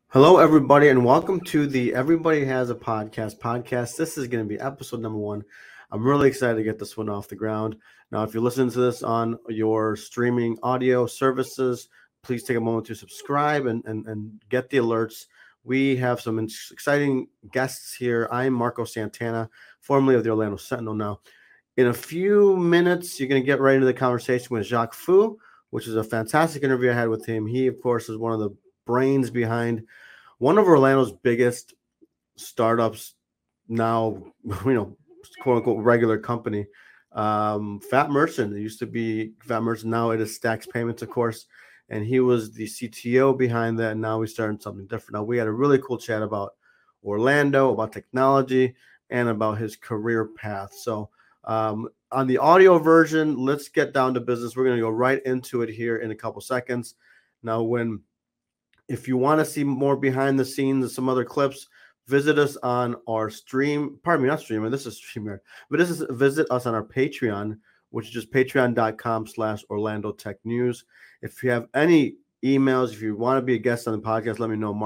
Hello, everybody, and welcome to the Everybody Has a Podcast. This is going to be episode number 1. I'm really excited to get this one off the ground. Now, if you're listening to this on your streaming audio services, please take a moment to subscribe and get the alerts. We have some exciting guests here. I'm Marco Santana, formerly of the Orlando Sentinel. Now, in a few minutes, you're going to get right into the conversation with Jacques Fu, which is a fantastic interview I had with him. He, of course, is one of the brains behind one of Orlando's biggest startups now, quote unquote regular company. Fat Merchant. It used to be Fat Merchant. Now it is Stacks Payments, of course. And he was the CTO behind that. And now we started something different. Now we had a really cool chat about Orlando, about technology, and about his career path. So on the audio version, let's get down to business. We're going to go right into it here in a couple seconds. Now, if you want to see more behind the scenes and some other clips, visit us on our stream. Pardon me, not streamer. This is StreamYard. But visit us on our Patreon, which is just patreon.com/Orlando Tech News. If you have any emails, if you want to be a guest on the podcast, let me know.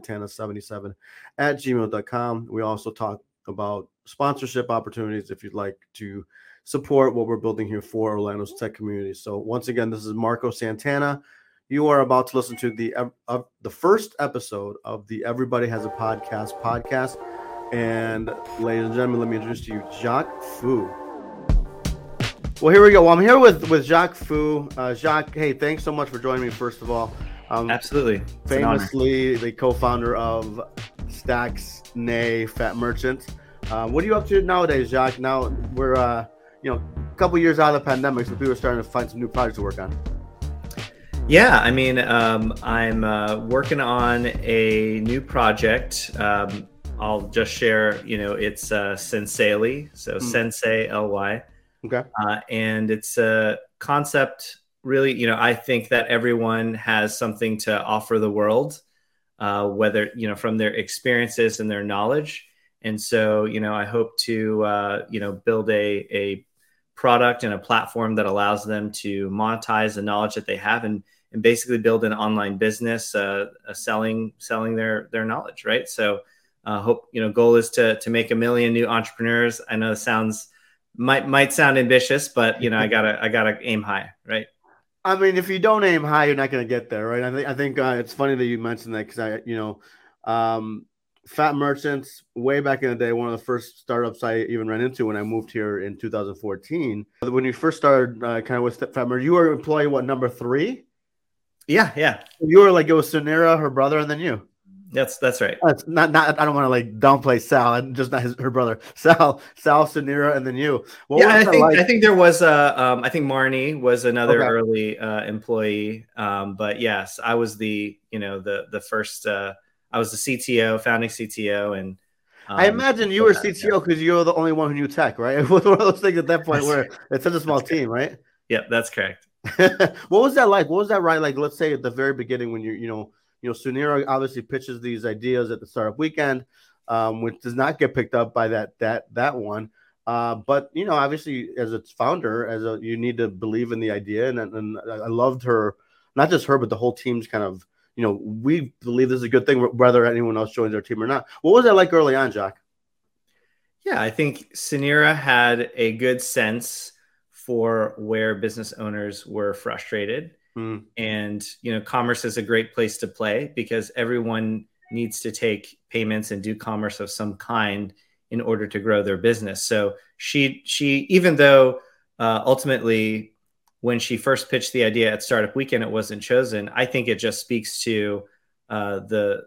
MarcoSantana77@gmail.com. We also talk about sponsorship opportunities if you'd like to support what we're building here for Orlando's tech community. So once again, this is Marco Santana. You are about to listen to the first episode of the Everybody Has a Podcast. And ladies and gentlemen, let me introduce to you Jacques Fu. Well, here we go. Well, I'm here with Jacques Fu. Jacques, hey, thanks so much for joining me, first of all. Absolutely. It's famously the co-founder of Stacks, nay, Fat Merchant. What are you up to nowadays, Jacques? Now we're a couple years out of the pandemic, so people are starting to find some new projects to work on. Yeah, I mean, I'm working on a new project. I'll just share, it's Sensely, so Sensei LY. Okay. And it's a concept, really, I think that everyone has something to offer the world, whether, from their experiences and their knowledge. And so, I hope to, build a product and a platform that allows them to monetize the knowledge that they have and basically build an online business, selling their knowledge, right? So, hope goal is to make 1 million new entrepreneurs. I know it might sound ambitious, but I gotta aim high, right? I mean, if you don't aim high, you're not gonna get there, right? I think it's funny that you mentioned that because Fat Merchants, way back in the day, one of the first startups I even ran into when I moved here in 2014. When you first started kind of with Fat Merchants, you were employee, number 3? Yeah. You were like, it was Sunira, her brother, and then you. That's right. It's not. I don't want to downplay Sal, and just not her brother. Sal, Sunira, and then you. I think there was I think Marnie was another early employee. But yes, I was the first. I was the CTO, founding CTO, and I imagine you were CTO because you were the only one who knew tech, right? It was one of those things at that point where it's such a small team, right? Yeah, that's correct. What was that like? What was that like? Let's say at the very beginning when Sunira obviously pitches these ideas at the startup weekend, which does not get picked up by that one. But obviously as its founder, you need to believe in the idea, and I loved her, not just her, but the whole team's kind of. We believe this is a good thing, whether anyone else joins our team or not. What was that like early on, Jacques? Yeah, I think Sunira had a good sense for where business owners were frustrated. And, commerce is a great place to play because everyone needs to take payments and do commerce of some kind in order to grow their business. So she even though ultimately when she first pitched the idea at Startup Weekend, it wasn't chosen. I think it just speaks to her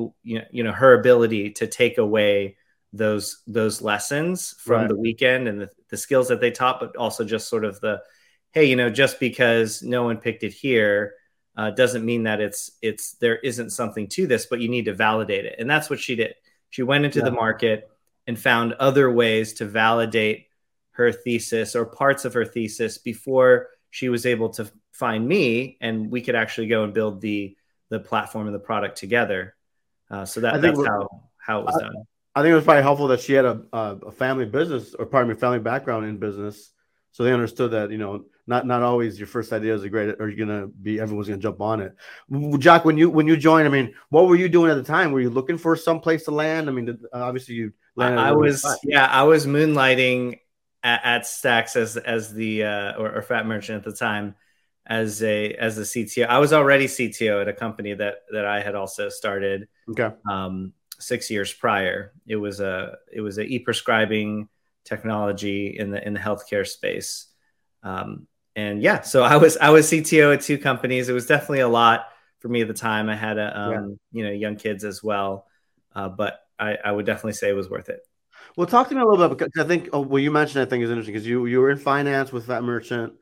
ability to take away those lessons from the weekend and the skills that they taught, but also just sort of hey, just because no one picked it here doesn't mean that there isn't something to this, but you need to validate it. And that's what she did. She went into the market and found other ways to validate her thesis or parts of her thesis before she was able to find me, and we could actually go and build the platform and the product together. So that's how it was done. I think it was probably helpful that she had a family business, or family background in business, So they understood that, not always your first idea is great, or you're gonna be everyone's gonna jump on it. Jack, when you joined, I mean, what were you doing at the time? Were you looking for some place to land? I mean, obviously you landed. I was moonlighting at Stacks as the or Fat Merchant at the time as a CTO. I was already CTO at a company that I had also started. Okay. 6 years prior. It was a e-prescribing technology in the healthcare space. And yeah, so I was CTO at two companies. It was definitely a lot for me at the time. I had young kids as well, but I would definitely say it was worth it. Well, talk to me a little bit, because I think what you mentioned, I think, is interesting, because you were in finance with Fat Merchant,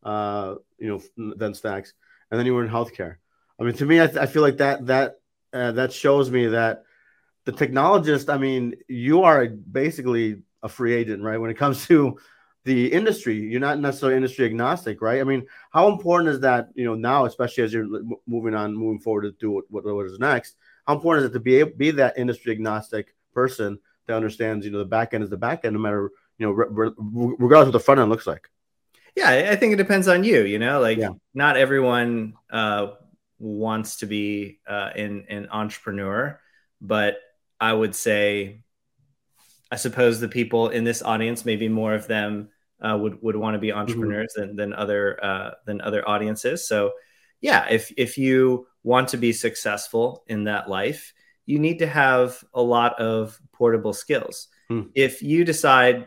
then Stacks, and then you were in healthcare. I mean, to me, I feel like that shows me that the technologist, I mean, you are basically a free agent, right? When it comes to the industry, you're not necessarily industry agnostic, right? I mean, how important is that, now, especially as you're moving forward to do what is next? How important is it to be that industry agnostic person that understands, the back end is the back end, no matter, regardless of what the front end looks like? Yeah, I think it depends on you. Not everyone wants to be an entrepreneur, but I would say, I suppose the people in this audience, maybe more of them would want to be entrepreneurs than other audiences. So yeah, if you want to be successful in that life, you need to have a lot of portable skills. If you decide,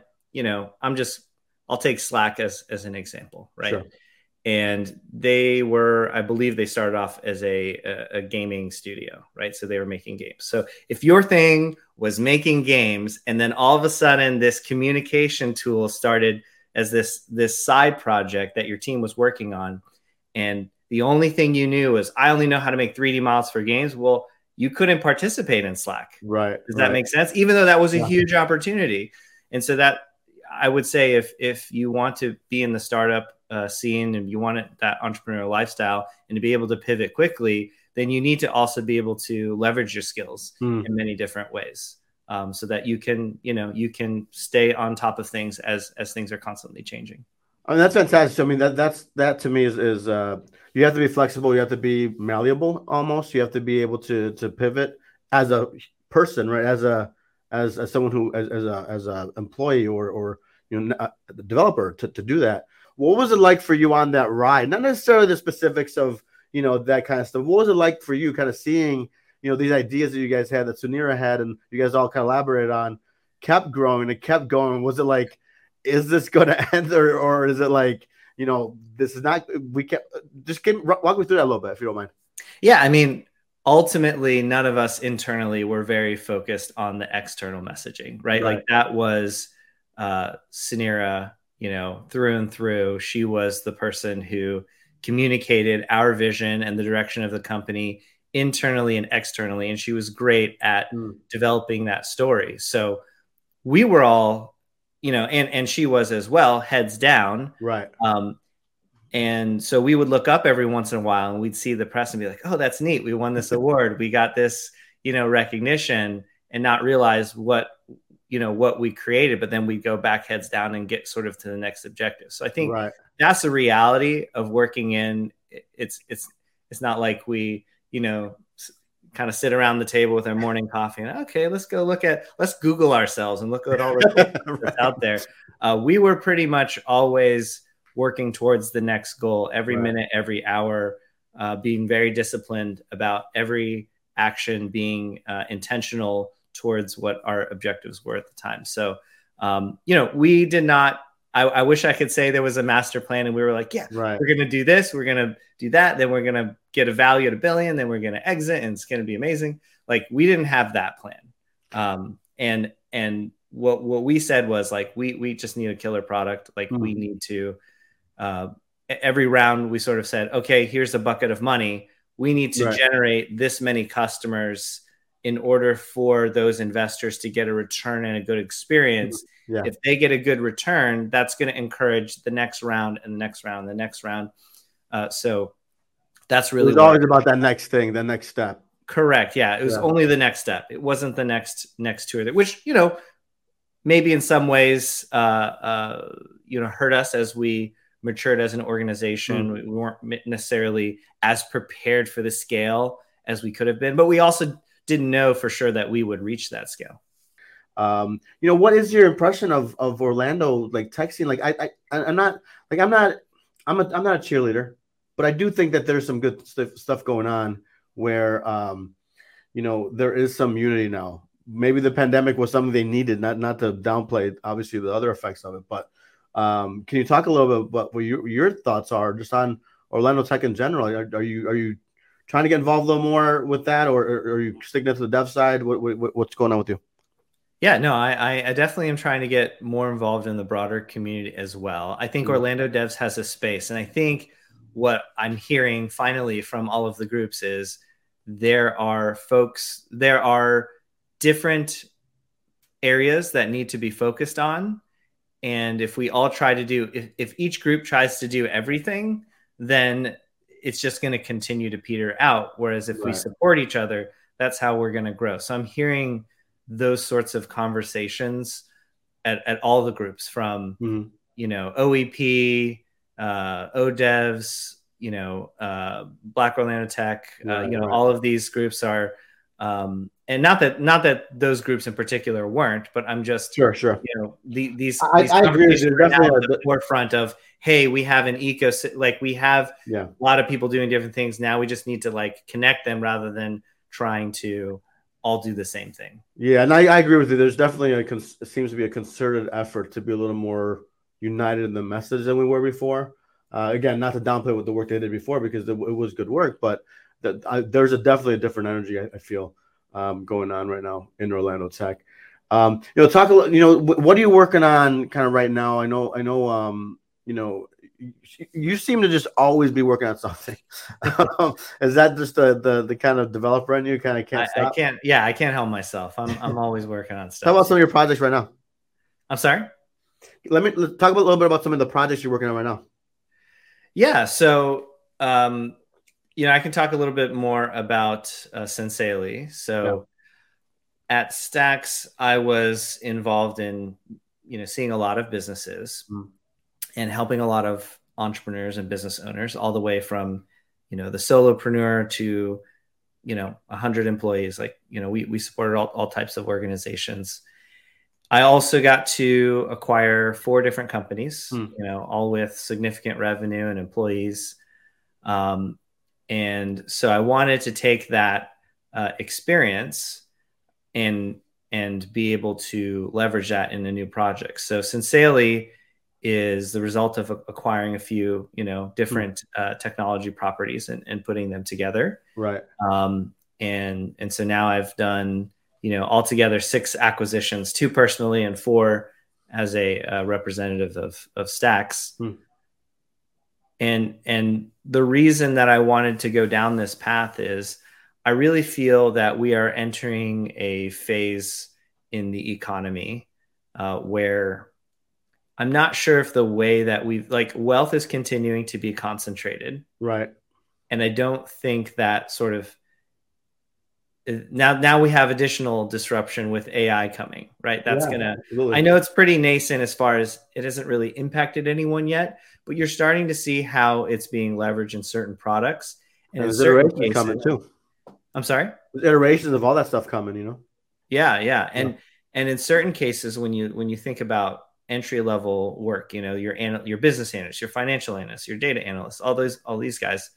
I'll take Slack as an example, right? Sure. And I believe they started off as a gaming studio, right? So they were making games. So if your thing was making games, and then all of a sudden this communication tool started as this side project that your team was working on, and the only thing you knew was, I only know how to make 3D models for games, well, you couldn't participate in Slack. Right. Does that make sense? Even though that was a huge opportunity. And so that, I would say, if you want to be in the startup scene and you want that entrepreneurial lifestyle and to be able to pivot quickly, then you need to also be able to leverage your skills in many different ways, so that you can stay on top of things as things are constantly changing. I mean, that's fantastic. I mean, that to me is you have to be flexible. You have to be malleable almost. You have to be able to pivot as a person, right? As someone who, as a employee or a developer to do that. What was it like for you on that ride? Not necessarily the specifics of, that kind of stuff. What was it like for you kind of seeing, these ideas that you guys had, that Suneera had, and you guys all kind of elaborated on, kept growing and kept going? Was it like, is this going to end, or is it like, this is not, walk me through that a little bit, if you don't mind. Yeah. I mean, ultimately, none of us internally were very focused on the external messaging, right? Like that was Suneera, through and through. She was the person who communicated our vision and the direction of the company internally and externally. And she was great at developing that story. So we were all, and she was as well, heads down. Right. And so we would look up every once in a while and we'd see the press and be like, oh, that's neat. We won this award. We got this, recognition, and not realize what we created, but then we go back heads down and get sort of to the next objective. So I think that's the reality of working in. It's not like we, kind of sit around the table with our morning coffee and, okay, let's Google ourselves and look at all the that's out there. We were pretty much always working towards the next goal every minute, every hour, being very disciplined about every action, being intentional towards what our objectives were at the time. So, we did not, I wish I could say there was a master plan and we were like, we're going to do this, we're going to do that, then we're going to get a value at $1 billion, then we're going to exit and it's going to be amazing. Like, we didn't have that plan. And what we said was, like, we just need a killer product. Like, we need to, every round we sort of said, okay, here's a bucket of money. We need to generate this many customers in order for those investors to get a return and a good experience. Yeah. If they get a good return, that's going to encourage the next round and the next round, and the next round. So that's really, it was always about that next thing, the next step. Correct. Yeah. It was only the next step. It wasn't the next two or three, which, maybe in some ways, hurt us as we matured as an organization. We weren't necessarily as prepared for the scale as we could have been, but we also didn't know for sure that we would reach that scale. What is your impression of Orlando, like tech scene? Like I'm not a cheerleader, but I do think that there's some good stuff going on where, there is some unity now. Maybe the pandemic was something they needed, not to downplay obviously the other effects of it, but can you talk a little bit about what your thoughts are just on Orlando Tech in general? Are you trying to get involved a little more with that, or are you sticking to the dev side? What's going on with you? Yeah, no, I definitely am trying to get more involved in the broader community as well. I think Orlando Devs has a space, and I think what I'm hearing finally from all of the groups is there are different areas that need to be focused on. And if we all try to if each group tries to do everything, then it's just going to continue to peter out. Whereas if we support each other, that's how we're going to grow. So I'm hearing those sorts of conversations at all the groups from, OEP, ODevs, Black Orlando Tech, all of these groups are, and not that those groups in particular weren't, but I'm just sure. These I agree. Definitely at the forefront of, hey, we have an ecosystem, like we have a lot of people doing different things. Now we just need to like connect them rather than trying to all do the same thing. Yeah, and I agree with you. There's definitely it seems to be a concerted effort to be a little more united in the message than we were before. Again, not to downplay what the work they did before, because it was good work, but there's definitely a different energy I feel going on right now in Orlando Tech. Talk a little. What are you working on kind of right now? I know. You seem to just always be working on something. Is that just the kind of developer in you? Kind of can't stop? I can't help myself. I'm always working on stuff. Talk about some of your projects right now. I'm sorry? Let's talk a little bit about some of the projects you're working on right now. Yeah. So, I can talk a little bit more about Sincerely. So at Stacks, I was involved in, seeing a lot of businesses and helping a lot of entrepreneurs and business owners, all the way from, the solopreneur to, 100 employees. Like, we supported all types of organizations. I also got to acquire 4 different companies, all with significant revenue and employees. And so I wanted to take that experience and be able to leverage that in a new project. So Sincerely is the result of acquiring a few, different technology properties and putting them together. Right. And so now I've done, altogether 6 acquisitions, 2 personally and 4 as a representative of Stacks. And the reason that I wanted to go down this path is I really feel that we are entering a phase in the economy where I'm not sure if the way that wealth is continuing to be concentrated. Right. And I don't think that sort of now we have additional disruption with AI coming, right? That's I know it's pretty nascent as far as it hasn't really impacted anyone yet, but you're starting to see how it's being leveraged in certain products. And in certain cases coming too. I'm sorry? There's iterations of all that stuff coming, Yeah. And in certain cases, when you think about entry level work, your business analyst, your financial analyst, your data analyst, all these guys,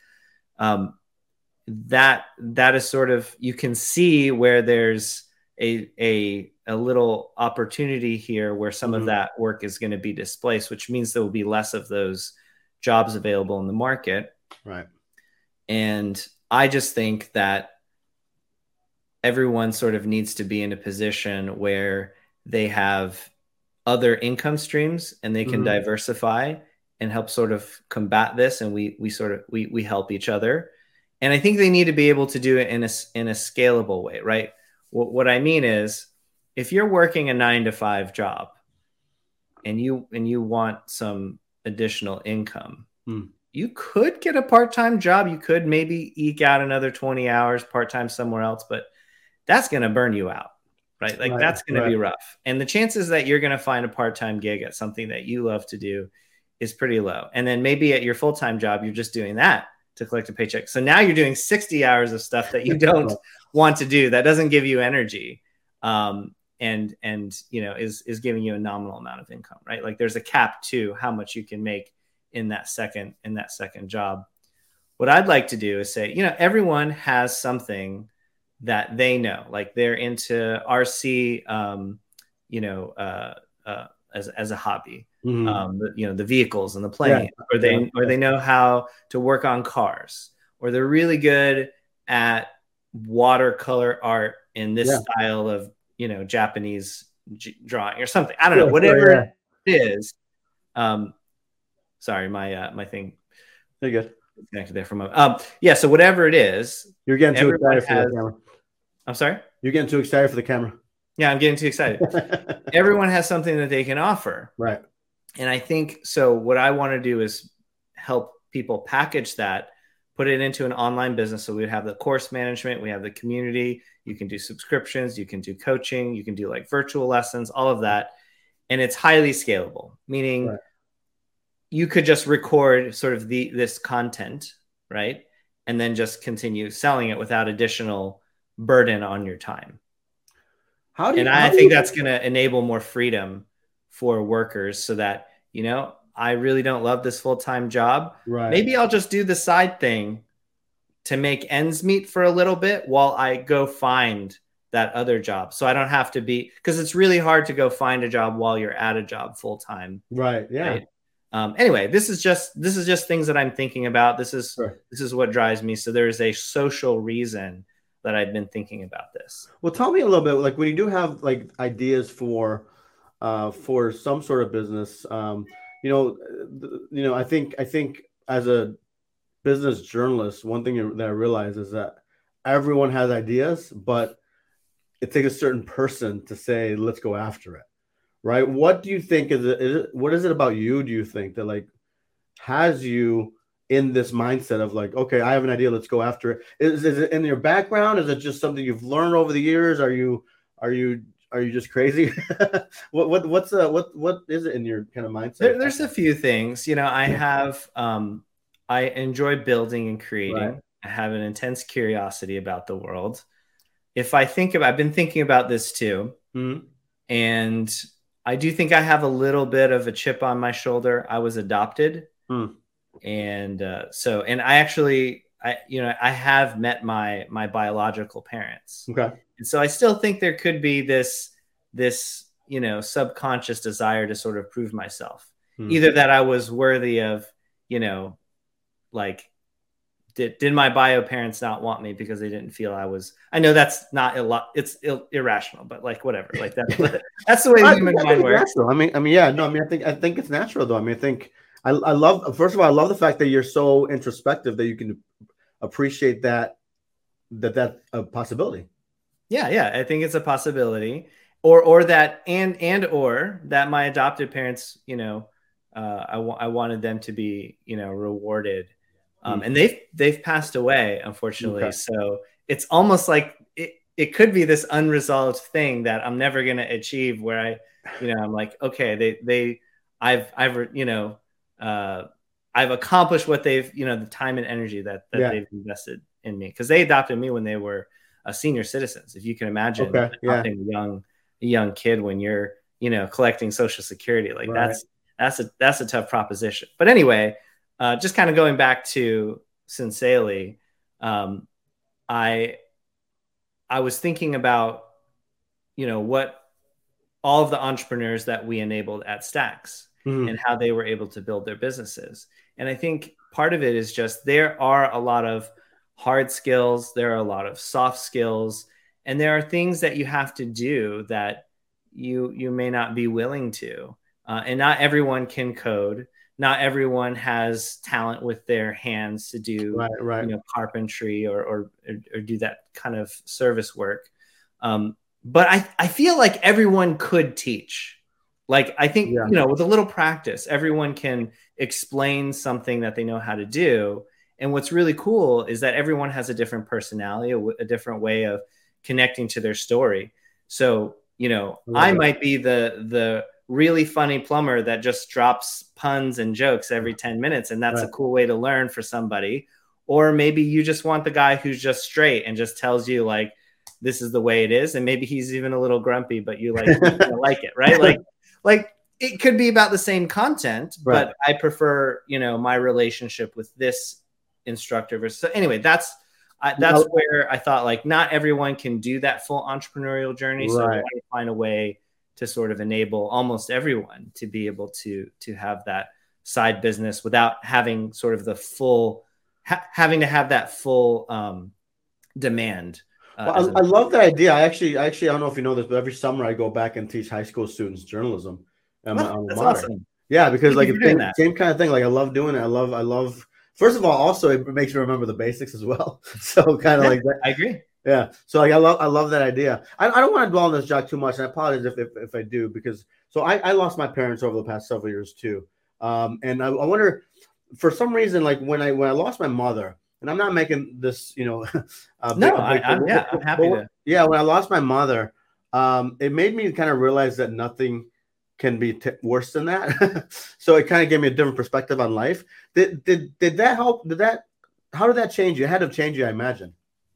that is sort of, you can see where there's a little opportunity here where some of that work is going to be displaced, which means there will be less of those jobs available in the market. Right. And I just think that everyone sort of needs to be in a position where they have other income streams and they can diversify and help sort of combat this. And we help each other. And I think they need to be able to do it in a scalable way, right? What I mean is, if you're working a 9-to-5 job and you want some additional income, you could get a part-time job. You could maybe eke out another 20 hours part-time somewhere else, but that's going to burn you out. right? Like that's going to be rough. And the chances that you're going to find a part-time gig at something that you love to do is pretty low. And then maybe at your full-time job, you're just doing that to collect a paycheck. So now you're doing 60 hours of stuff that you don't want to do, that doesn't give you energy. And is giving you a nominal amount of income, right? Like there's a cap to how much you can make in that second job. What I'd like to do is say, everyone has something that they know, like they're into RC, as a hobby, the vehicles and the plane, or they know how to work on cars, or they're really good at watercolor art in this style of, Japanese drawing or something. I don't know, whatever it is. Sorry, my thing. You're good. Connected there for a moment. So whatever it is, you're getting too excited for the camera. I'm sorry? You're getting too excited for the camera. Yeah, I'm getting too excited. Everyone has something that they can offer. Right. And I think, so what I want to do is help people package that, put it into an online business. So we have the course management, we have the community, you can do subscriptions, you can do coaching, you can do like virtual lessons, all of that. And it's highly scalable, meaning you could just record sort of this content, right? And then just continue selling it without additional burden on your time. I think that's going to enable more freedom for workers, so that, I really don't love this full-time job. Right. Maybe I'll just do the side thing to make ends meet for a little bit while I go find that other job. So I don't have to because it's really hard to go find a job while you're at a job full-time. Right. Yeah. Right? Anyway, this is just things that I'm thinking about. This is what drives me. So there is a social reason that I've been thinking about this. Well, tell me a little bit, like when you do have like ideas for some sort of business, I think as a business journalist, one thing that I realize is that everyone has ideas, but it takes a certain person to say, let's go after it. Right. What do you think what is it about you, do you think, that like has you in this mindset of like, okay, I have an idea, let's go after it? Is it in your background? Is it just something you've learned over the years? Are you just crazy? what is it in your kind of mindset? There's a few things. I have I enjoy building and creating. Right. I have an intense curiosity about the world. I've been thinking about this too. Mm-hmm. And I do think I have a little bit of a chip on my shoulder. I was adopted. And I have met my biological parents. Okay. And so I still think there could be this subconscious desire to sort of prove myself, either that I was worthy of, like, did my bio parents not want me because they didn't feel I know that's not it's irrational, but like, whatever, like that's the way the human mind works. I think it's natural though. I love, first of all, I love the fact that you're so introspective that you can appreciate that's a possibility. Yeah. I think it's a possibility, or that, or that my adopted parents, I wanted them to be, rewarded. And they've passed away, unfortunately. Okay. So it's almost like it could be this unresolved thing that I'm never going to achieve, where I'm like, okay, I've accomplished what they've, the time and energy that they've invested in me, because they adopted me when they were senior citizens. If you can imagine adopting a young kid when you're, collecting Social Security, like right. that's a tough proposition. But anyway, just kind of going back to Sincerely, I was thinking about, what all of the entrepreneurs that we enabled at Stacks, and how they were able to build their businesses. And I think part of it is just, there are a lot of hard skills, there are a lot of soft skills, and there are things that you have to do that you may not be willing to. And not everyone can code. Not everyone has talent with their hands to do right. Carpentry or do that kind of service work. But I feel like everyone could teach. Like, I think, with a little practice, everyone can explain something that they know how to do. And what's really cool is that everyone has a different personality, a different way of connecting to their story. So, I might be the really funny plumber that just drops puns and jokes every 10 minutes. And that's a cool way to learn for somebody. Or maybe you just want the guy who's just straight and just tells you like, this is the way it is. And maybe he's even a little grumpy, but you like it, right? Like it could be about the same content, but I prefer, my relationship with this instructor versus. So anyway, that's where I thought like not everyone can do that full entrepreneurial journey. So I want to find a way to sort of enable almost everyone to be able to have that side business without having sort of the full, having to have that full demand. Well, I love that idea. I actually, I don't know if you know this, but every summer I go back and teach high school students journalism. That's awesome. Yeah, because like same kind of thing. Like I love doing it. I love. First of all, also it makes you remember the basics as well. So kind of like that. I agree. Yeah. So like I love that idea. I don't want to dwell on this, Jacques, too much. And I apologize if I do, because I lost my parents over the past several years too. And I wonder, for some reason, like when I lost my mother, and I'm not making this, no, I'm happy to. Yeah, when I lost my mother, it made me kind of realize that nothing can be worse than that. So it kind of gave me a different perspective on life. Did that help? How did that change you? It had to change you, I imagine.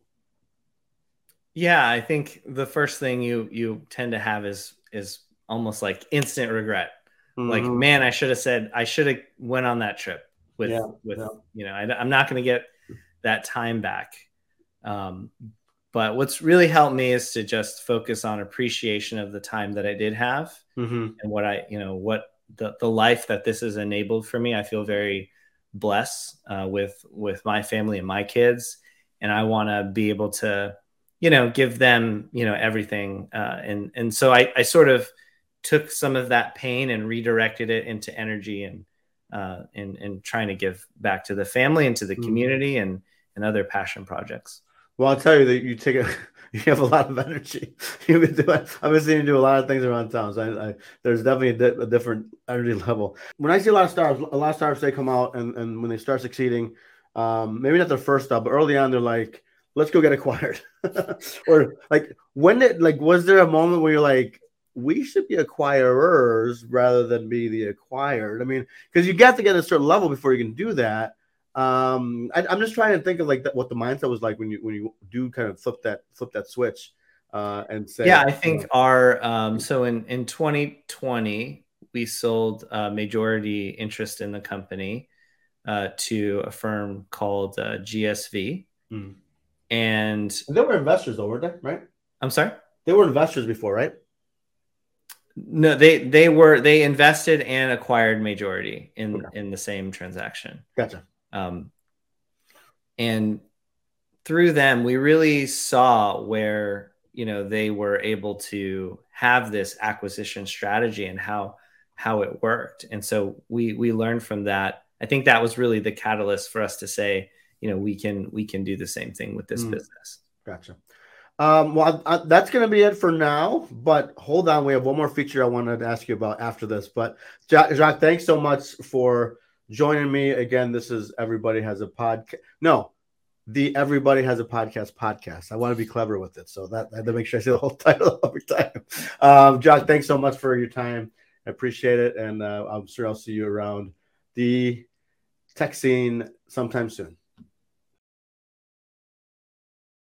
Yeah, I think the first thing you tend to have is almost like instant regret. Mm-hmm. Like, man, I should have went on that trip with I'm not going to get that time back. But what's really helped me is to just focus on appreciation of the time that I did have, and what what the life that this has enabled for me. I feel very blessed with my family and my kids, and I want to be able to give them everything. And so I sort of took some of that pain and redirected it into energy and trying to give back to the family and to the community and other passion projects. Well, I'll tell you that you have a lot of energy. I've been seeing you do a lot of things around town. So there's definitely a different energy level. When I see a lot of stars, they come out and when they start succeeding, maybe not their first stop, but early on, they're like, let's go get acquired. Or like, was there a moment where you're like, we should be acquirers rather than be the acquired? I mean, because you got to get a certain level before you can do that. I'm just trying to think of like what the mindset was like when you do kind of flip that switch and say. Yeah, I think our so in 2020 we sold a majority interest in the company to a firm called GSV. And they were investors though, weren't they? Right? I'm sorry? They were investors before, right? No, they invested and acquired majority in the same transaction. Gotcha. And through them, we really saw where they were able to have this acquisition strategy and how it worked. And so we learned from that. I think that was really the catalyst for us to say, we can do the same thing with this business. Gotcha. Well, that's going to be it for now, but hold on. We have one more feature I wanted to ask you about after this, but Jacques, thanks so much for joining me again. This is Everybody Has a Podcast. No, the Everybody Has a Podcast. I want to be clever with it. So that I had to make sure I say the whole title every time. Jacques, thanks so much for your time. I appreciate it. And I'm sure I'll see you around the tech scene sometime soon.